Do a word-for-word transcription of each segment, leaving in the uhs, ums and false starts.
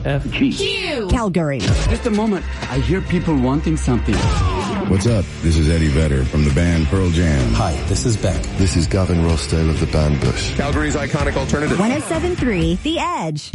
F. G. Q. Calgary. Just a moment. I hear people wanting something. What's up? This is Eddie Vedder from the band Pearl Jam. Hi, this is Beck. This is Gavin Rossdale of the band Bush. Calgary's iconic alternative. one oh seven point three The Edge.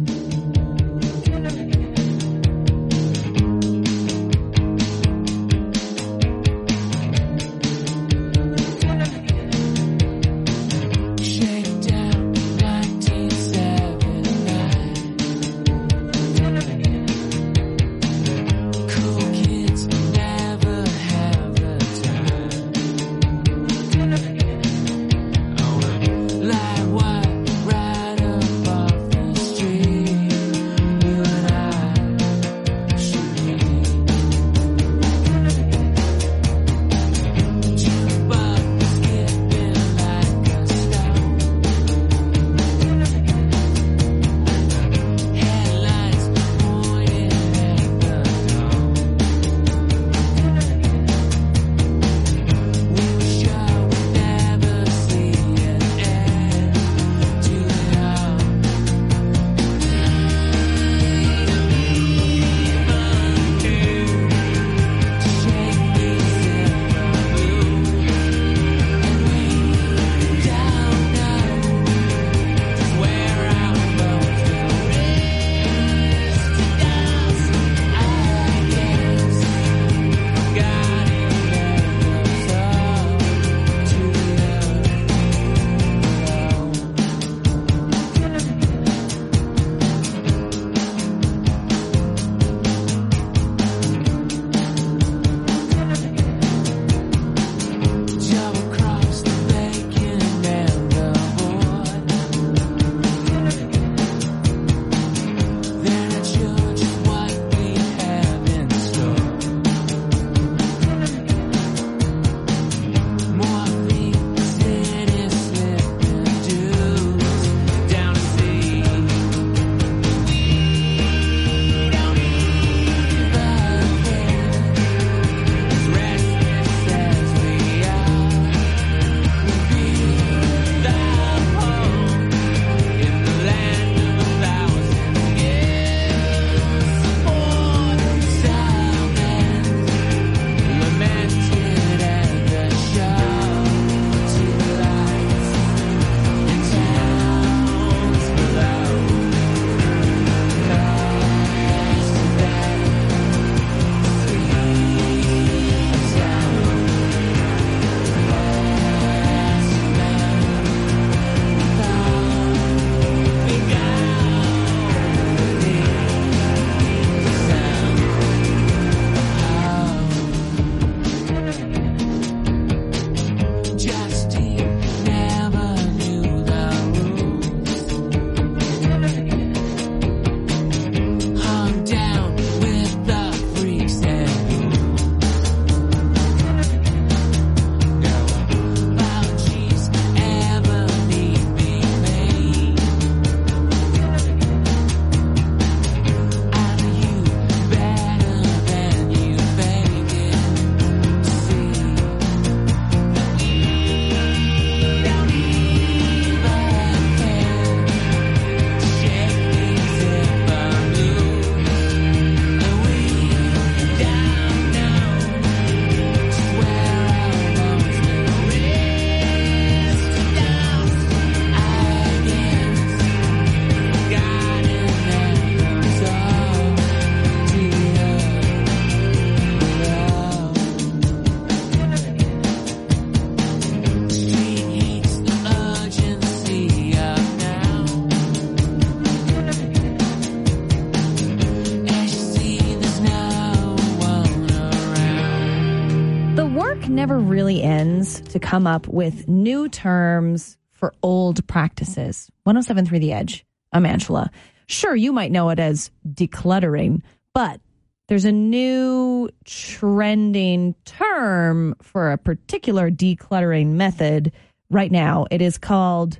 never really ends to come up with new terms for old practices. one oh seven point three The Edge. I'm Angela. Sure, you might know it as decluttering, but there's a new trending term for a particular decluttering method right now. It is called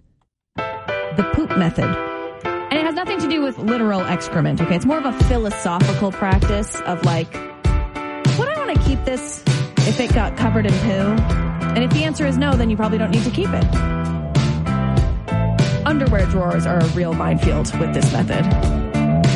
the poop method. And it has nothing to do with literal excrement, okay? It's more of a philosophical practice of like, would I want to keep this if it got covered in poo? And if the answer is no, then you probably don't need to keep it. Underwear drawers are a real minefield with this method.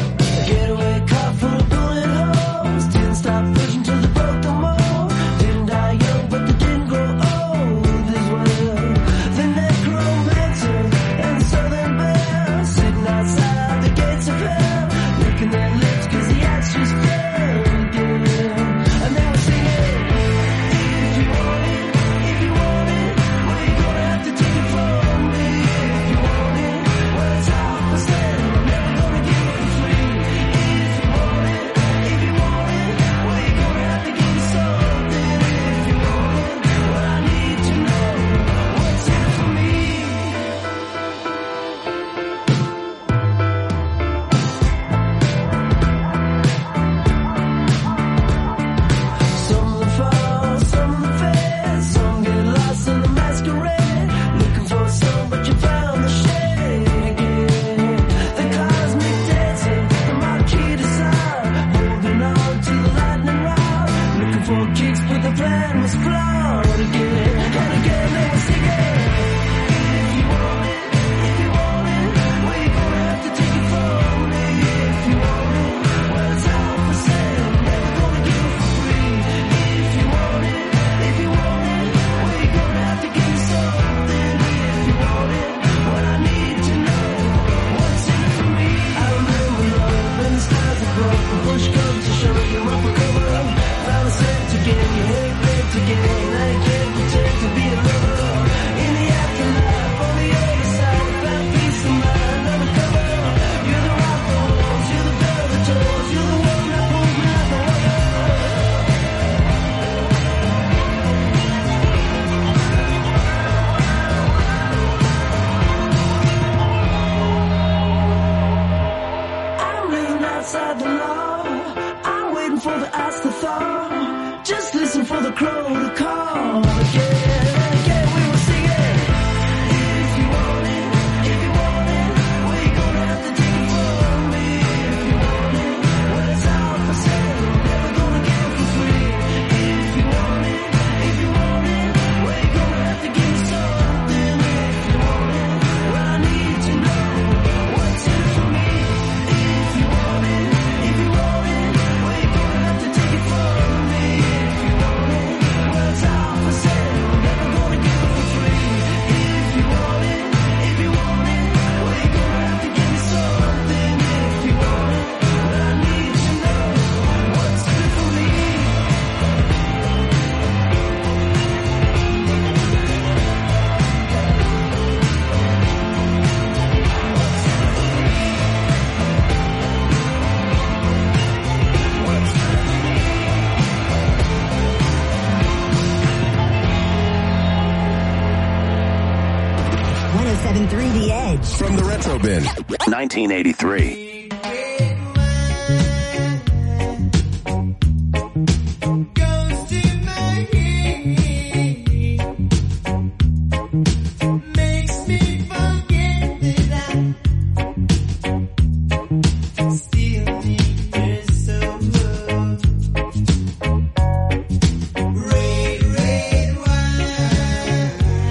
From the Retro Bin. nineteen eighty-three.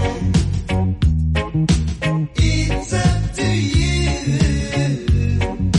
It's up to you.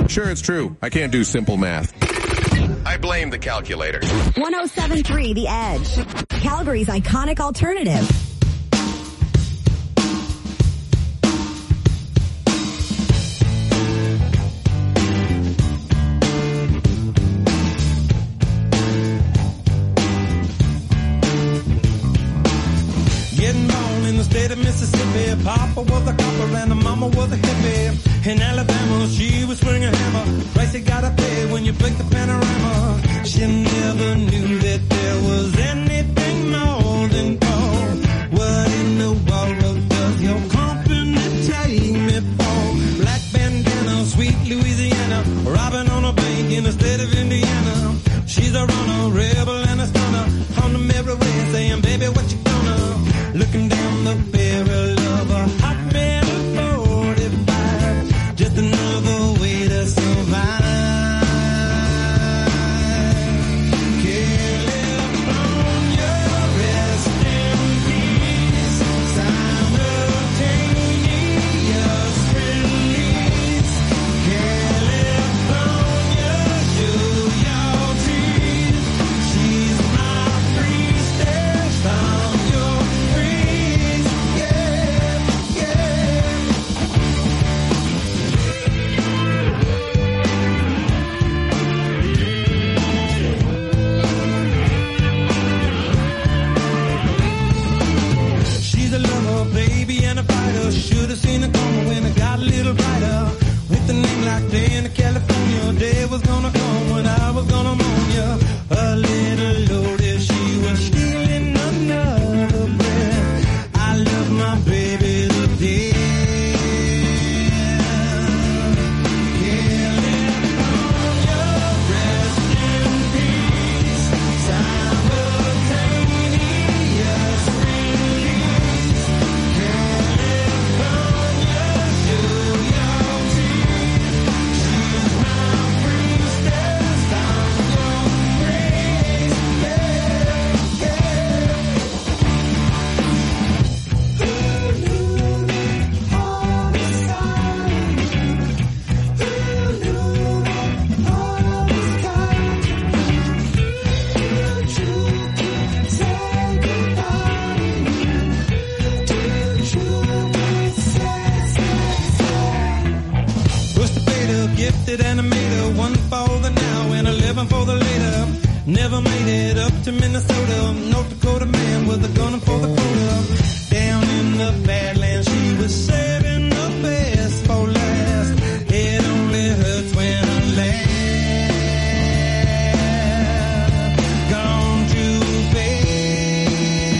Sure, it's true. I can't do simple math. I blame the calculator. one oh seven point three The Edge. Calgary's iconic alternative. Getting born in the state of Mississippi. Papa was a copper and the mama was a hippie. In Alabama, she was swinging a hammer. Price you gotta pay when you blink the panorama. She never knew that there was anything more than gold. What in the world does your company take me for? Black bandana, sweet Louisiana. Robbing on a bank in the state of Indiana. She's a runner, rebel and a stunner. On the mirror way saying, baby, what you gonna? Looking down the barrel of a hot metal forty-five. Just another way to survive. California, rest in peace. Simultaneous release. California, show your teeth. She's my priestess. I'm your priest. Yeah, yeah. She's a lover, baby, and a fighter. Should've seen it coming when it got a little brighter. With a name like Day in California, day was gonna come when I was gonna mourn ya. A little loaded, she was stealing another breath. I love my baby to death. California, rest in peace. Simultaneous release. California, show your teeth. She's my priestess. I'm your priest. Yeah, yeah. Who knew that all was time? Who knew that all was time? Did you say goodbye? Did you say, say, say? Pushed the beta, gifted animator, one for the now and eleven for the later. Never made it up to Minnesota. North Dakota man with a gun for the quota. Down in the Badlands, she was saving the best for last. It only hurts when I laugh. Gone too fast.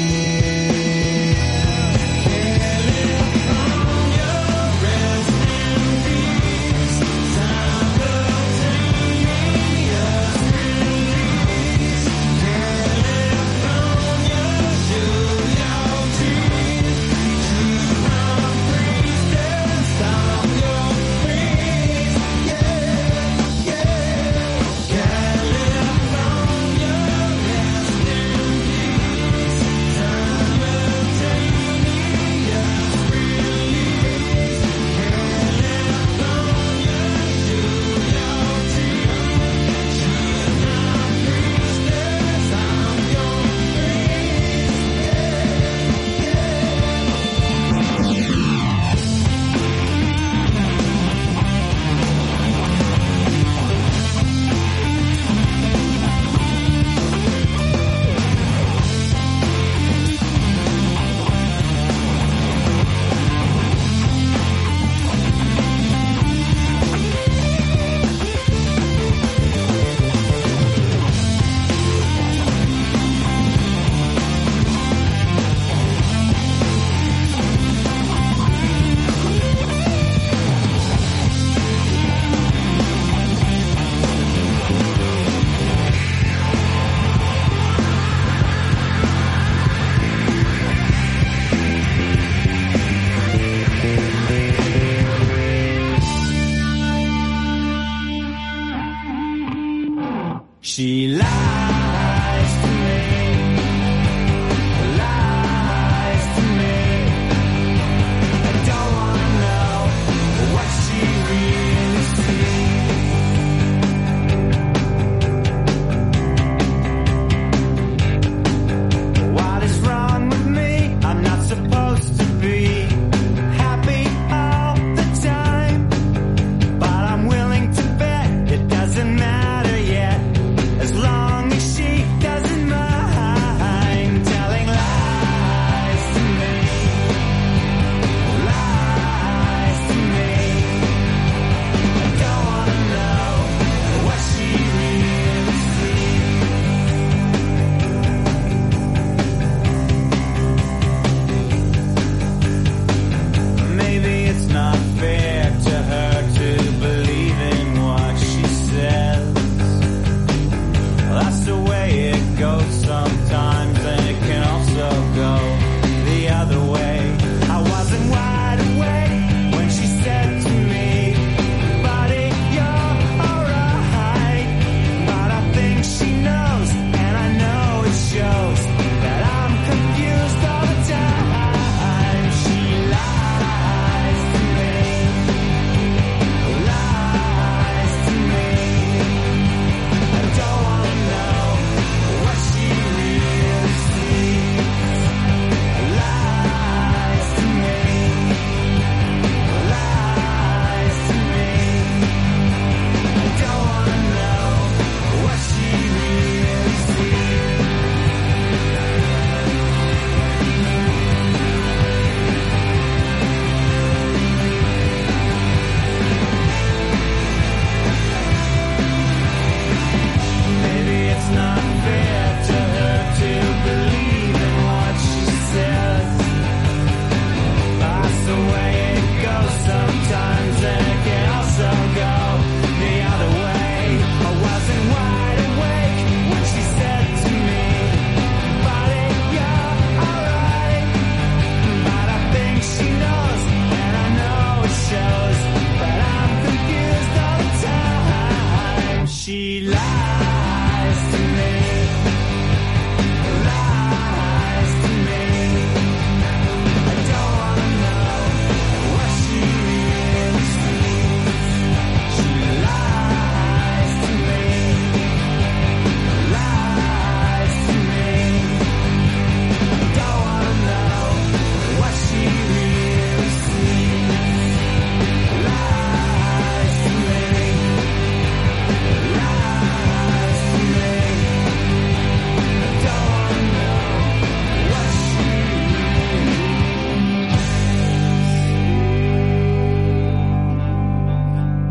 California, rest in peace. Simultaneous release. California, show your teeth. She's my priestess. I'm your priest. Yeah, yeah. California, rest in peace. Simultaneous release. California, show your teeth. She's my priestess. I'm your She lies to me, lies to me. I don't wanna know what she really sees.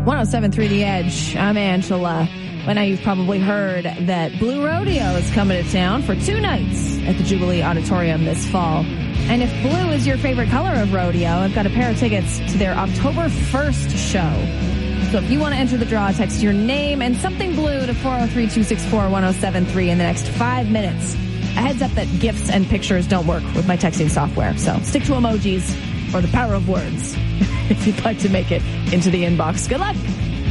one oh seven point three The Edge. I'm Angela. By now you've probably heard that Blue Rodeo is coming to town for two nights at the Jubilee Auditorium this fall. And if blue is your favorite color of rodeo, I've got a pair of tickets to their October first show. So if you want to enter the draw, text your name and something blue to four oh three, two six four, one oh seven three in the next five minutes. A heads up that GIFs and pictures don't work with my texting software. So stick to emojis or the power of words if you'd like to make it into the inbox. Good luck.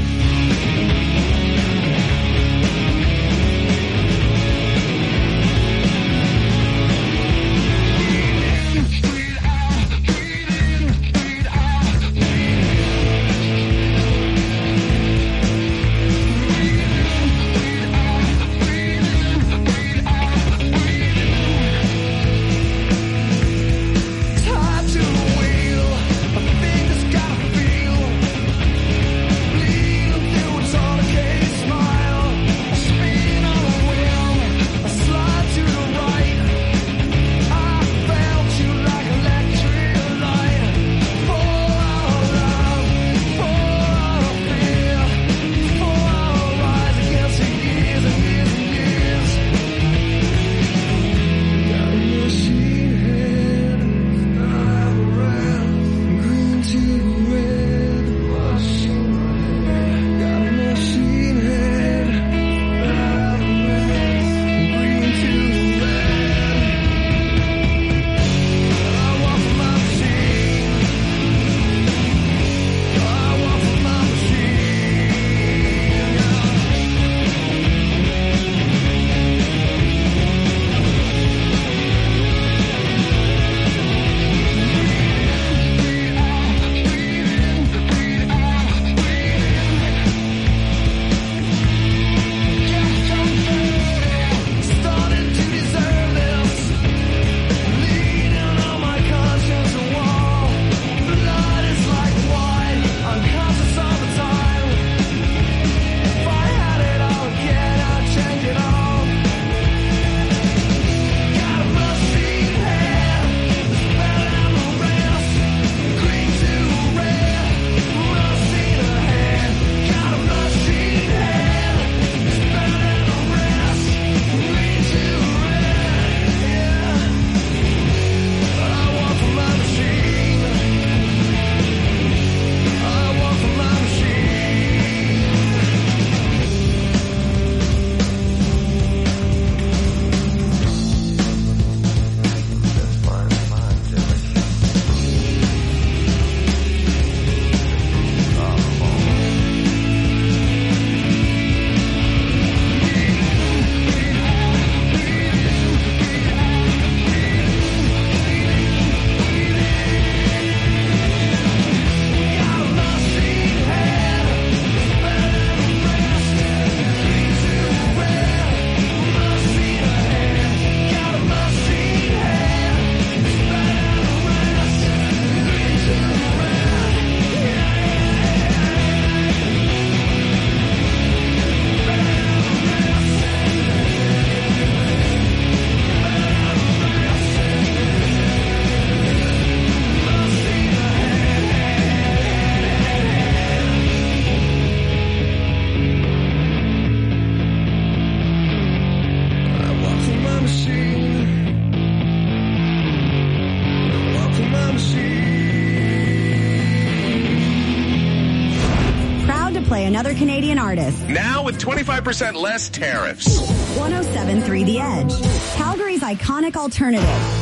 Another Canadian artist. Now with twenty-five percent less tariffs. one oh seven point three The Edge. Calgary's iconic alternative.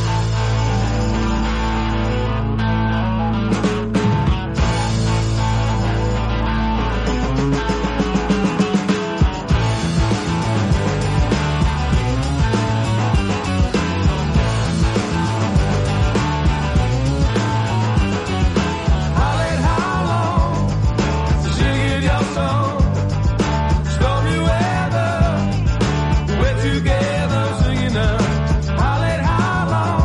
Together singing now. How late, how long?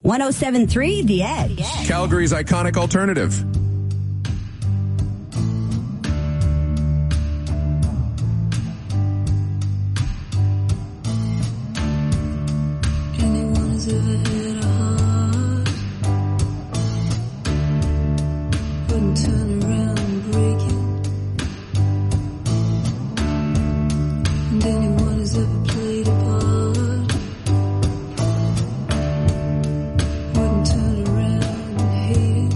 one oh seven point three The Edge. Calgary's iconic alternative. Anyone who's ever had a heart wouldn't turn around and break it. And anyone who's ever played a part wouldn't turn around and hate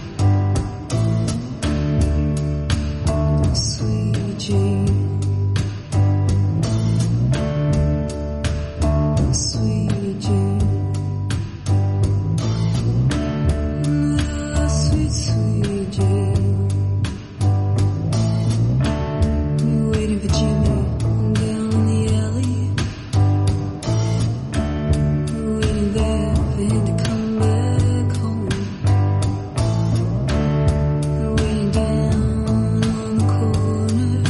it. Sweet Jane. Sweet Jane. Ah, sweet, sweet Jane. You're waiting for Jimmy down in the alley. You're waiting there for him to come back home. You're waiting down on the corner,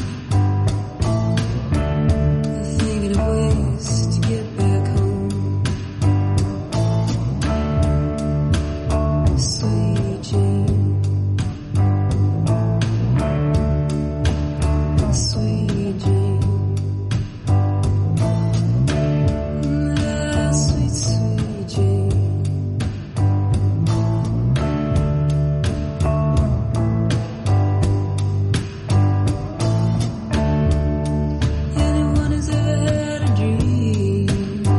thinking of ways to get back home. Sweet Jane. Sweet Jane. Ah, sweet, sweet Jane. Anyone who's ever had a dream,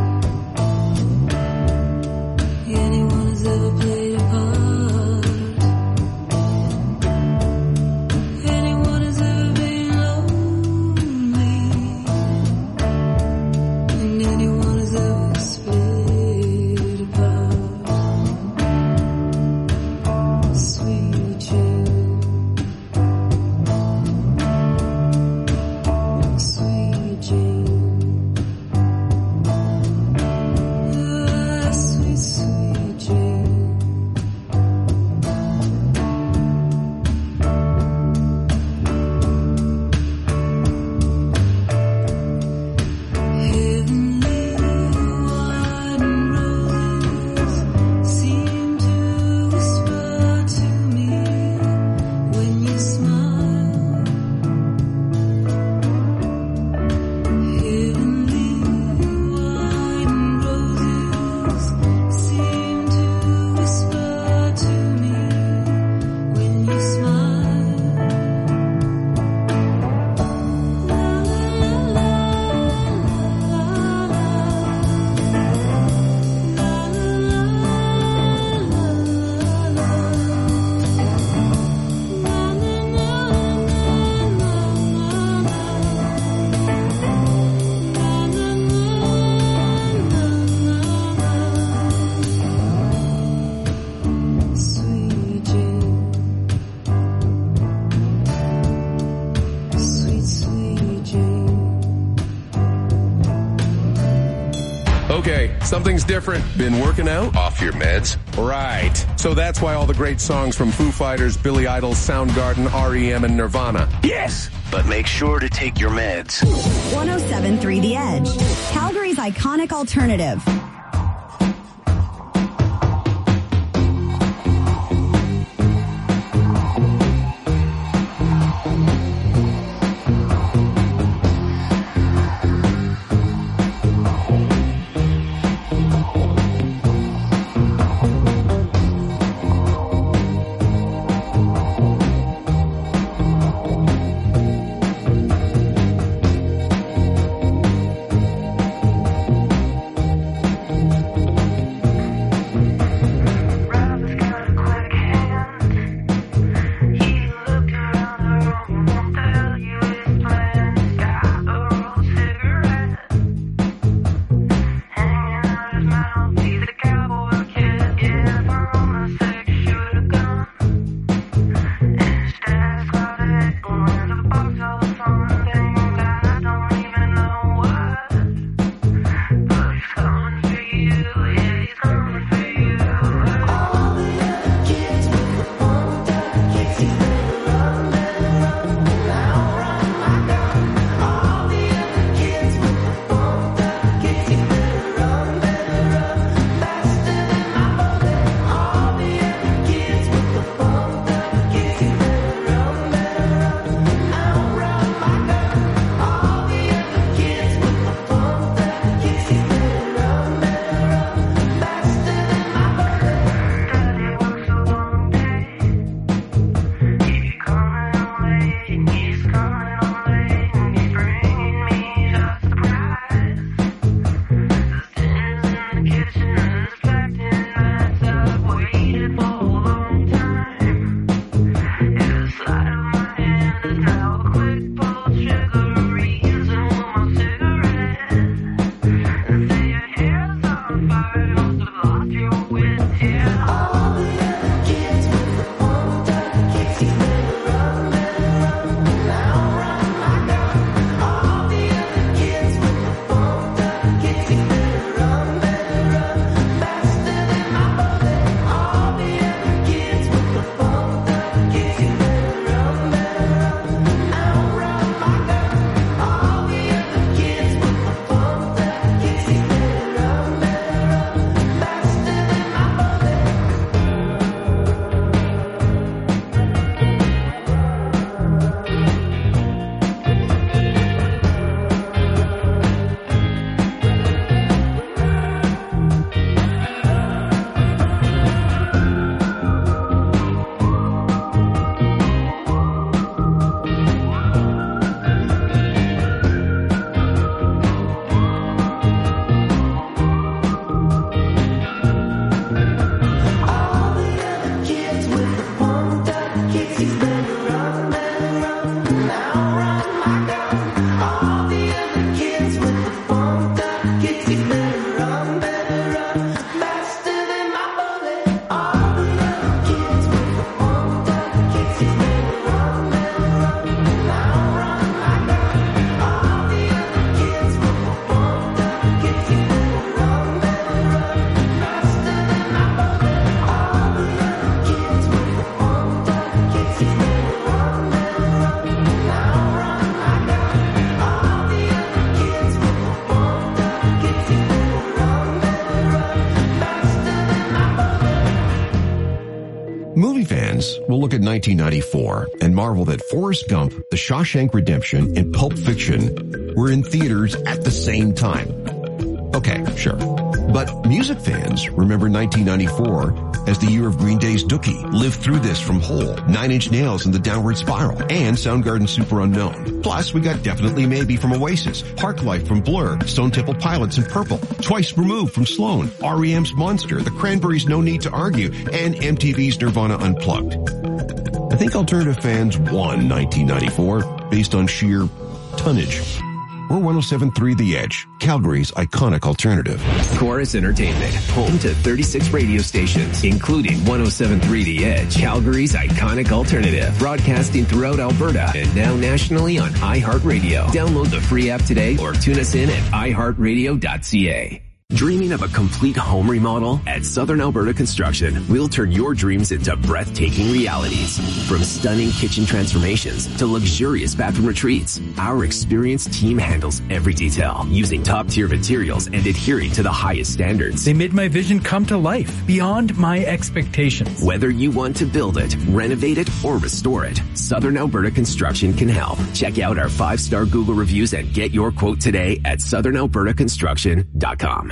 anyone who's ever played a part, anyone who's ever been lonely, and anyone who's ever split apart. Sweet Jane. Sweet Jane. Ah, sweet, sweet Jane. Heavenly white roses seem to whisper to me when you smile. Heavenly white roses seem to whisper to me when you smile. La la la la la Sweet Jane. Sweet, sweet Jane. Okay, something's different. Been working out? Off your meds? Right. So that's why all the great songs from Foo Fighters, Billy Idol, Soundgarden, R E M, and Nirvana. Yes, but make sure to take your meds. one oh seven point three The Edge. Calgary's iconic alternative. fans will look at nineteen ninety-four and marvel that Forrest Gump, The Shawshank Redemption, and Pulp Fiction were in theaters at the same time. Okay, sure. But music fans remember nineteen ninety-four as the year of Green Day's Dookie, Live Through This from Hole, Nine Inch Nails and the Downward Spiral, and Soundgarden's Super Unknown. Plus, we got Definitely Maybe from Oasis, Parklife from Blur, Stone Temple Pilots and Purple, Twice Removed from Sloan, R E M's Monster, The Cranberries' No Need to Argue, and M T V's Nirvana Unplugged. I think alternative fans won nineteen ninety-four based on sheer tonnage. We're one oh seven point three The Edge, Calgary's iconic alternative. Chorus Entertainment, home to thirty-six radio stations, including one oh seven point three The Edge, Calgary's iconic alternative. Broadcasting throughout Alberta and now nationally on iHeartRadio. Download the free app today or tune us in at i heart radio dot c a. Dreaming of a complete home remodel? At Southern Alberta Construction, we'll turn your dreams into breathtaking realities. From stunning kitchen transformations to luxurious bathroom retreats, our experienced team handles every detail, using top-tier materials and adhering to the highest standards. They made my vision come to life, beyond my expectations. Whether you want to build it, renovate it, or restore it, Southern Alberta Construction can help. Check out our five-star Google reviews and get your quote today at southern alberta construction dot com.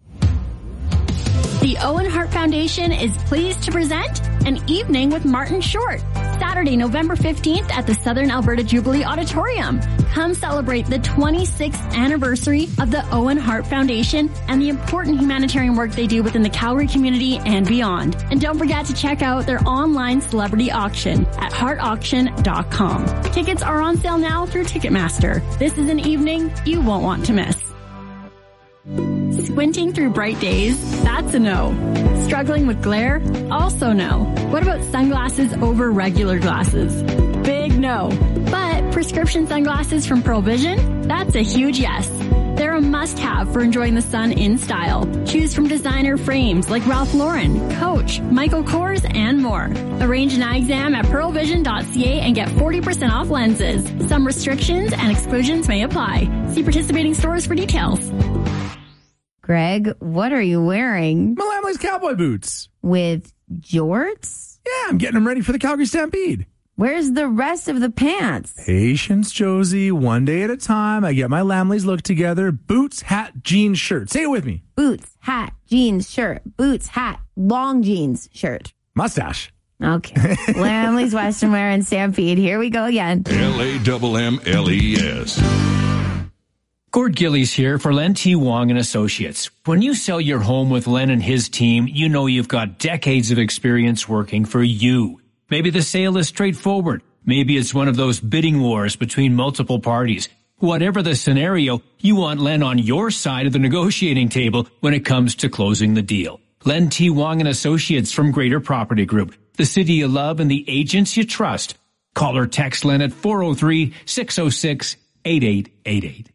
The Owen Hart Foundation is pleased to present An Evening with Martin Short, Saturday, November fifteenth at the Southern Alberta Jubilee Auditorium. Come celebrate the twenty-sixth anniversary of the Owen Hart Foundation and the important humanitarian work they do within the Calgary community and beyond. And don't forget to check out their online celebrity auction at heart auction dot com. Tickets are on sale now through Ticketmaster. This is an evening you won't want to miss. Squinting through bright days? That's a no. Struggling with glare? Also no. What about sunglasses over regular glasses? Big no. But prescription sunglasses from Pearl Vision? That's a huge yes. They're a must-have for enjoying the sun in style. Choose from designer frames like Ralph Lauren, Coach, Michael Kors, and more. Arrange an eye exam at pearl vision dot c a and get forty percent off lenses. Some restrictions and exclusions may apply. See participating stores for details. Greg, what are you wearing? My Lamley's cowboy boots. With jorts? Yeah, I'm getting them ready for the Calgary Stampede. Where's the rest of the pants? Patience, Josie. One day at a time. I get my Lamley's look together. Boots, hat, jeans, shirt. Say it with me. Boots, hat, jeans, shirt. Boots, hat, long jeans, shirt. Mustache. Okay. Lamley's Western Wear and Stampede. Here we go again. L A M M L E S. Gord Gillies here for Len T. Wong and Associates. When you sell your home with Len and his team, you know you've got decades of experience working for you. Maybe the sale is straightforward. Maybe it's one of those bidding wars between multiple parties. Whatever the scenario, you want Len on your side of the negotiating table when it comes to closing the deal. Len T. Wong and Associates from Greater Property Group, the city you love and the agents you trust. Call or text Len at four oh three, six oh six, eight eight eight eight.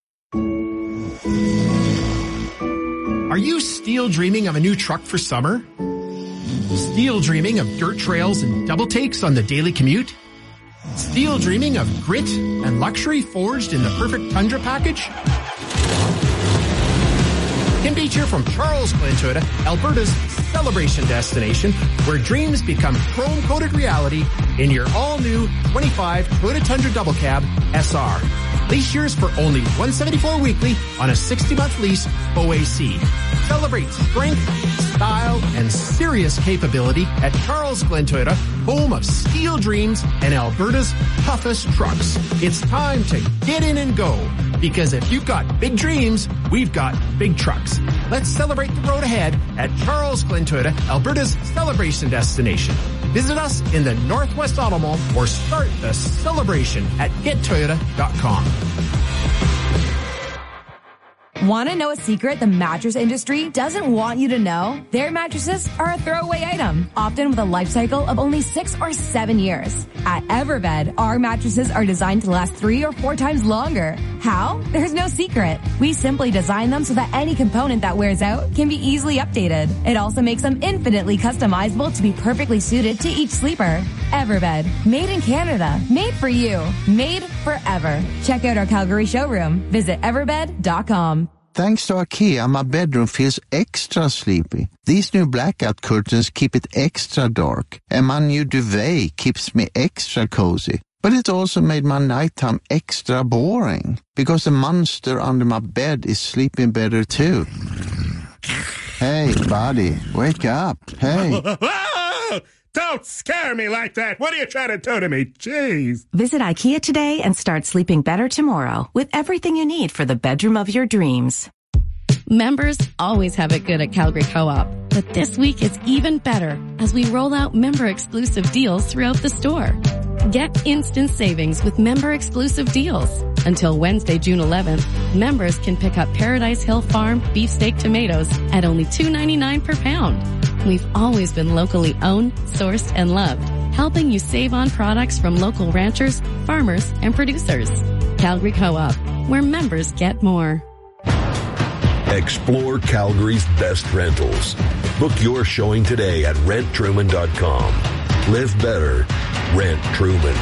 Are you still dreaming of a new truck for summer? Still dreaming of dirt trails and double takes on the daily commute? Still dreaming of grit and luxury forged in the perfect Tundra package? Tim Beach here from Charles Glen Toyota, Alberta's celebration destination, where dreams become chrome-coated reality in your all-new twenty-five Toyota Tundra Double Cab S R. Lease yours for only one hundred seventy-four dollars weekly on a sixty-month lease O A C. Celebrate strength, style, and serious capability at Charles Glen Toyota, home of steel dreams and Alberta's toughest trucks. It's time to get in and go, because if you've got big dreams, we've got big trucks. Let's celebrate the road ahead at Charles Glen Toyota, Alberta's celebration destination. Visit us in the Northwest Auto Mall or start the celebration at get toyota dot com. Want to know a secret the mattress industry doesn't want you to know? Their mattresses are a throwaway item, often with a life cycle of only six or seven years. At Everbed, our mattresses are designed to last three or four times longer. How? There's no secret. We simply design them so that any component that wears out can be easily updated. It also makes them infinitely customizable to be perfectly suited to each sleeper. Everbed, made in Canada, made for you, made forever. Check out our Calgary showroom. Visit everbed dot com. Thanks to IKEA, my bedroom feels extra sleepy. These new blackout curtains keep it extra dark, and my new duvet keeps me extra cozy. But it also made my nighttime extra boring, because the monster under my bed is sleeping better too. Hey, buddy, wake up. Hey. Don't scare me like that. What are you trying to do to me? Jeez. Visit IKEA today and start sleeping better tomorrow with everything you need for the bedroom of your dreams. Members always have it good at Calgary Co-op, but this week it's even better as we roll out member-exclusive deals throughout the store. Get instant savings with member-exclusive deals. Until Wednesday, June eleventh, members can pick up Paradise Hill Farm beefsteak tomatoes at only two ninety-nine per pound. We've always been locally owned, sourced, and loved, helping you save on products from local ranchers, farmers, and producers. Calgary Co-op, where members get more. Explore Calgary's best rentals. Book your showing today at rent truman dot com. Live better. Rent Truman.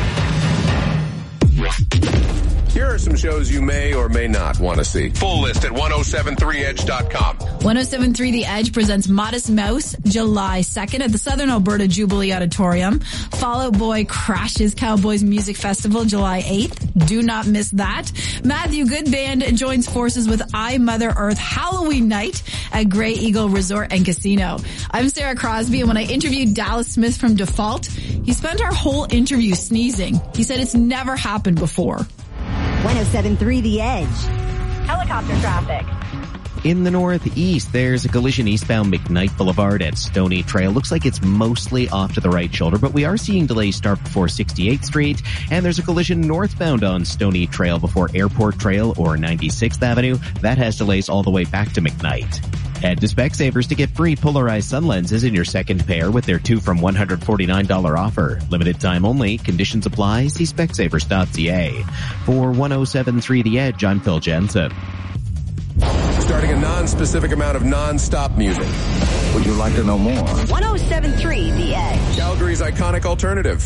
Here are some shows you may or may not want to see. Full list at ten seventy-three edge dot com. ten seventy-three The Edge presents Modest Mouse July second at the Southern Alberta Jubilee Auditorium. Fall Out Boy crashes Cowboys Music Festival July eighth. Do not miss that. Matthew Good Band joins forces with I Mother Earth Halloween night at Grey Eagle Resort and Casino. I'm Sarah Crosby, and when I interviewed Dallas Smith from Default, he spent our whole interview sneezing. He said it's never happened before. ten seventy-three The Edge. Helicopter traffic. In the northeast, there's a collision eastbound McKnight Boulevard at Stony Trail. Looks like it's mostly off to the right shoulder, but we are seeing delays start before sixty-eighth Street. And there's a collision northbound on Stony Trail before Airport Trail or ninety-sixth Avenue. That has delays all the way back to McKnight. Head to Specsavers to get free polarized sun lenses in your second pair with their two from one hundred forty-nine dollars offer. Limited time only. Conditions apply. See Specsavers dot c a. For ten seventy-three The Edge, I'm Phil Jensen. Starting a non-specific amount of non-stop music. Would you like to know more? ten seventy-three The Edge. Calgary's iconic alternative.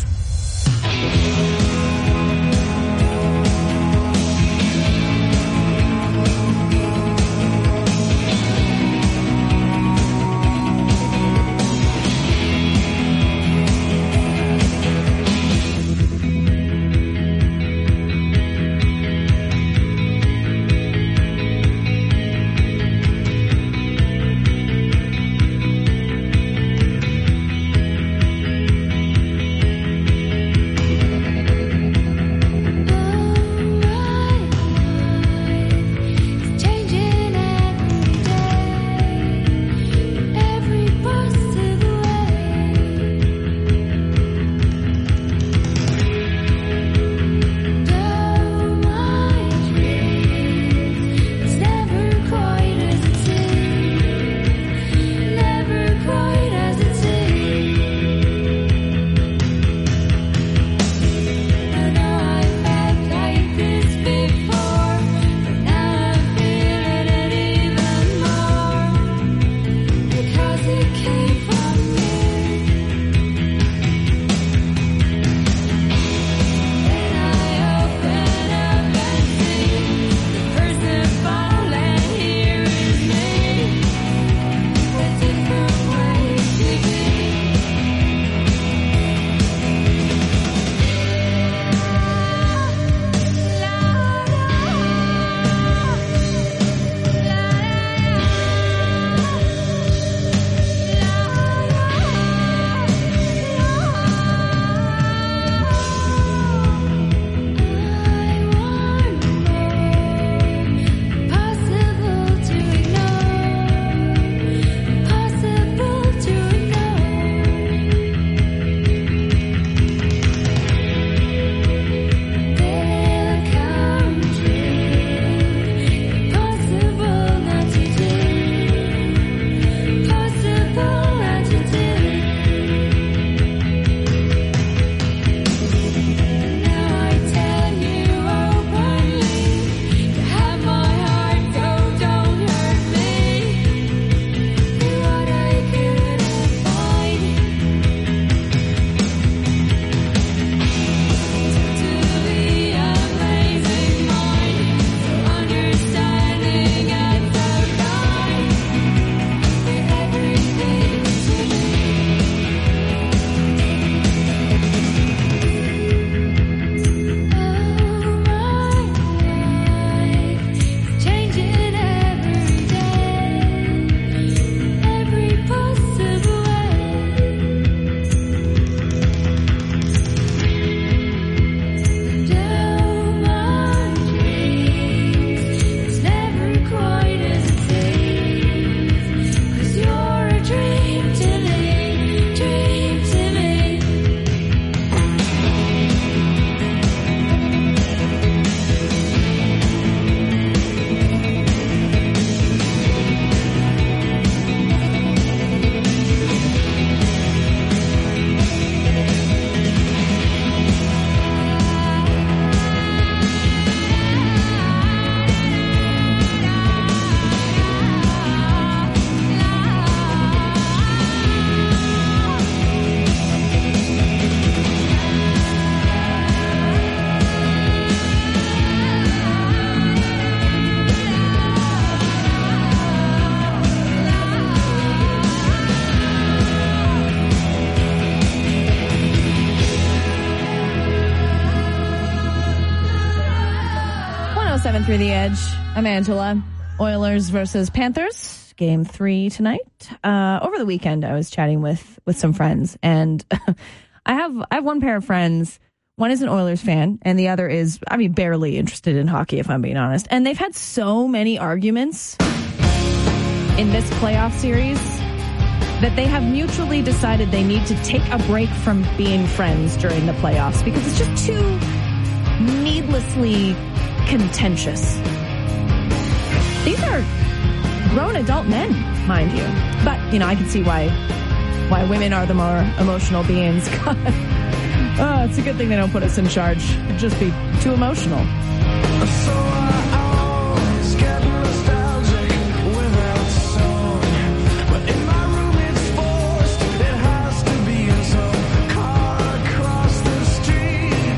seven three The Edge. I'm Angela. Oilers versus Panthers. Game three tonight. Uh, over the weekend, I was chatting with, with some friends, and I have I have one pair of friends. One is an Oilers fan, and the other is, I mean, barely interested in hockey, if I'm being honest. And they've had so many arguments in this playoff series that they have mutually decided they need to take a break from being friends during the playoffs because it's just too needlessly contentious. These are grown adult men, mind you. But, you know, I can see why why women are the more emotional beings. God. Oh, it's a good thing they don't put us in charge. It'd just be too emotional. So I always get nostalgic without song. But in my room it's forced. It has to be in some car across the street.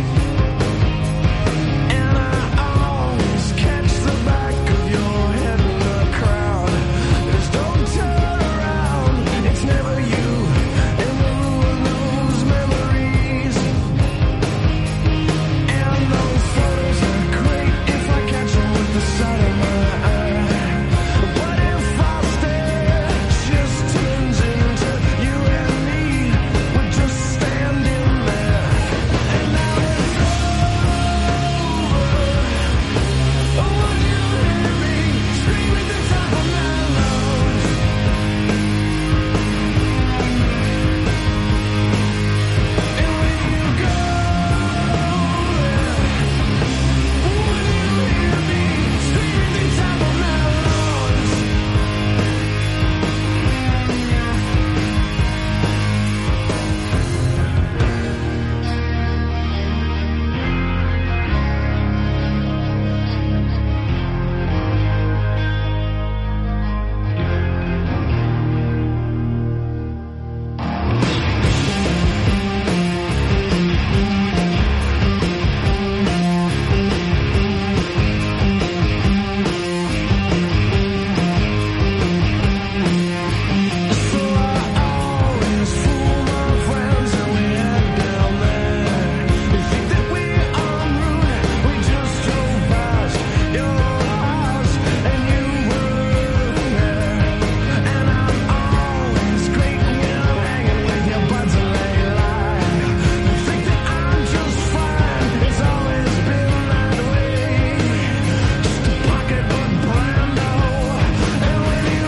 And I always catch the back of your head in the crowd. Just don't turn around. It's never you. And then we'll lose memories. And those photos are great if I catch them with the side of my eye. But if I stare, it just turns into you and me. We're just standing there. And now it's over. Oh, would you hear me scream at the top of my lungs? And when you go, would you hear me scream at the top of my lungs? So I always fool my friends and we head down there. We think that we're en route, we just drove past your house and you were there. And I'm always great when I'm hanging with your buds and lay lie. You think that I'm just fine, it's always been that way. Just a pocketbook Brando. And when you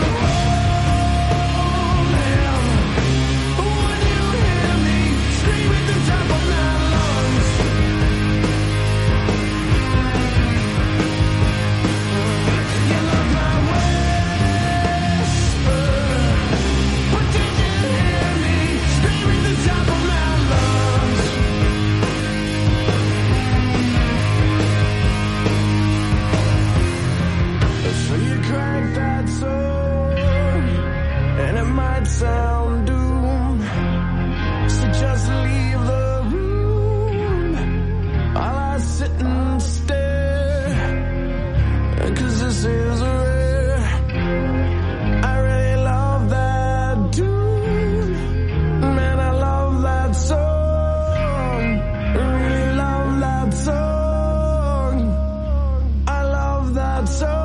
hold him, would you hear me scream at the top of my lungs? You love my whisper, but did you hear me scream at the top of my lungs? So you crank that song, and it might sound doomed. So just leave the room while I sit and stare. 'Cause this is rare. I really love that tune. Man, I love that song. I really love that song. I love that song.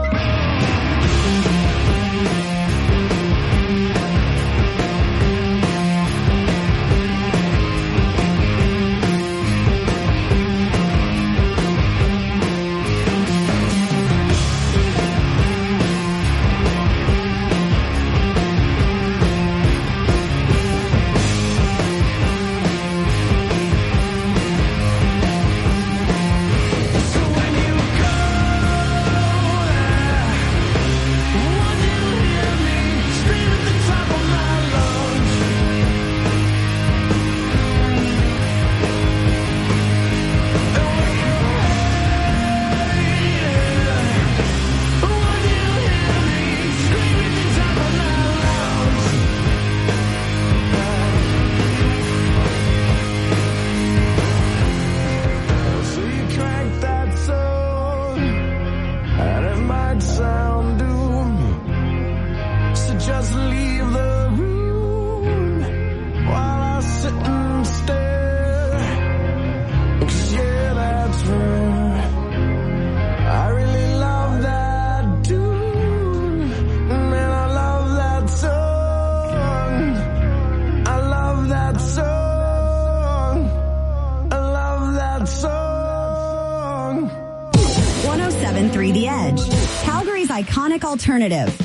So when you go there, would you hear me scream at the top of my lungs? And when you hate it, would you hear me scream at the top of my lungs? So you crank that song, and it might sound doomed. So just leave the room while I sit and stare. 'Cause yeah, that's right. I really iconic alternative.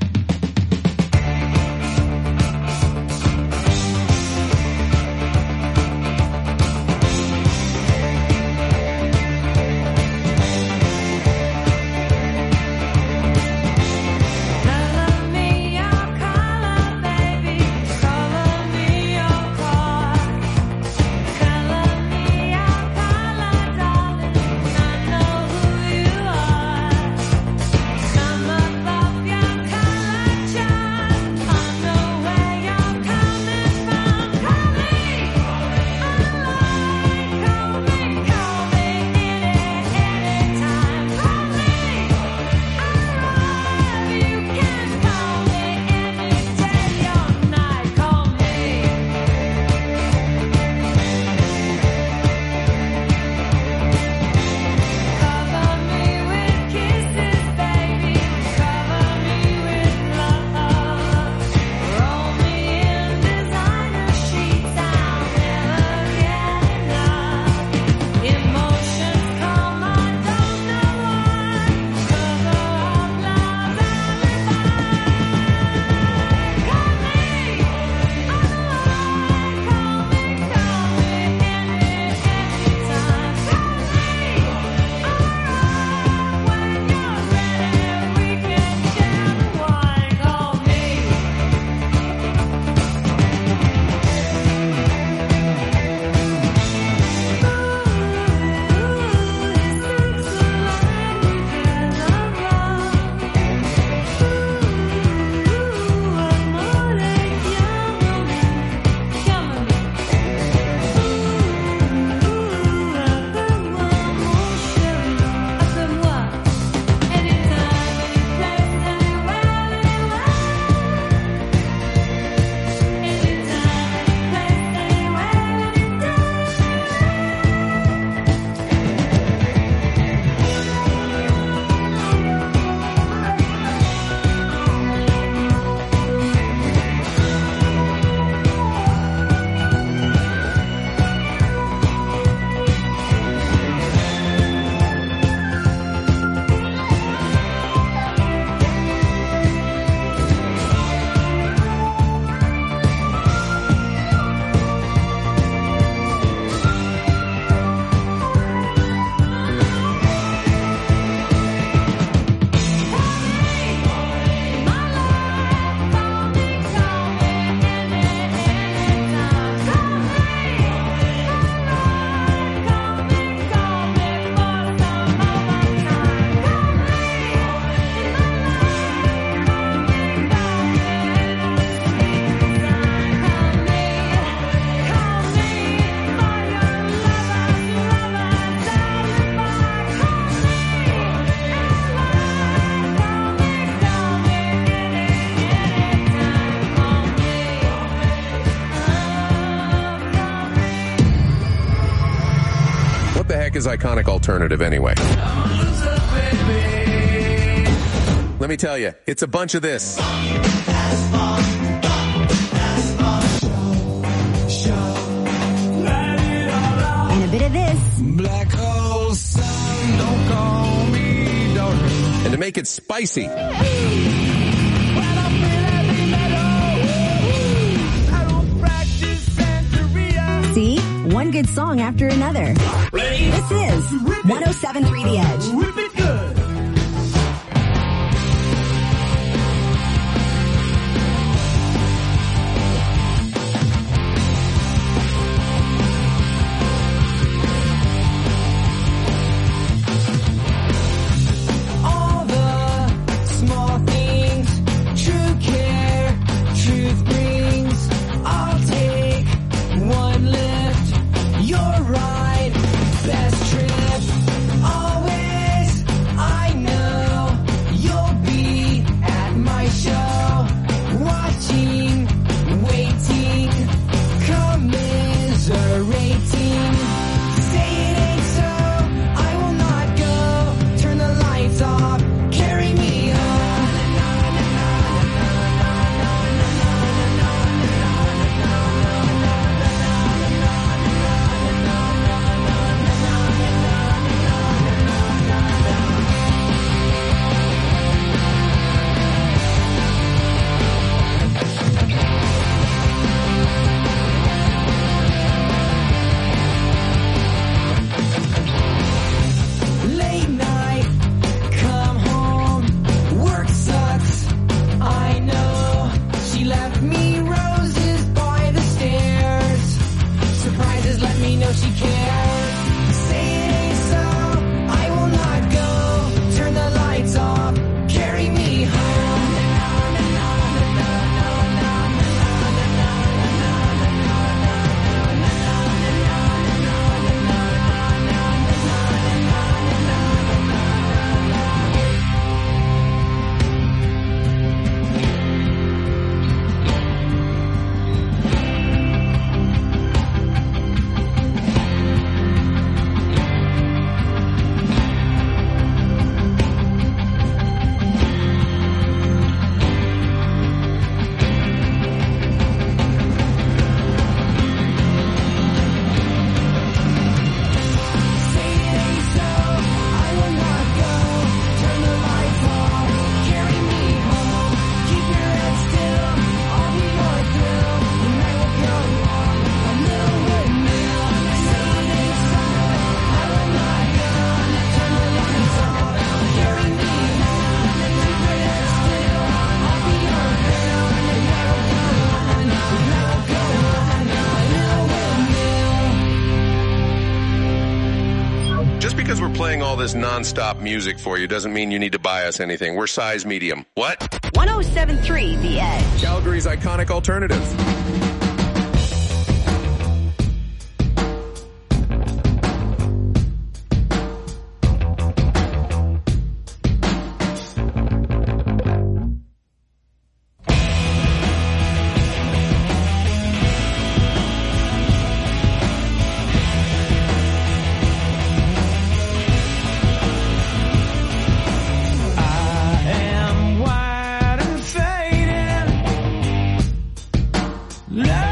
Is iconic alternative anyway? Let me tell you, it's a bunch of this. And a bit of this. Black hole sun, don't call me daughter. And to make it spicy. See? One good song after another. Ready? This is one oh seven point three The Edge. Rip it good. All the small things, true care, truth brings. I'll take one lift. You're right. Best trip, always playing all this nonstop music for you doesn't mean you need to buy us anything. We're size medium. What? one oh seven point three The Edge. Calgary's iconic alternative. Let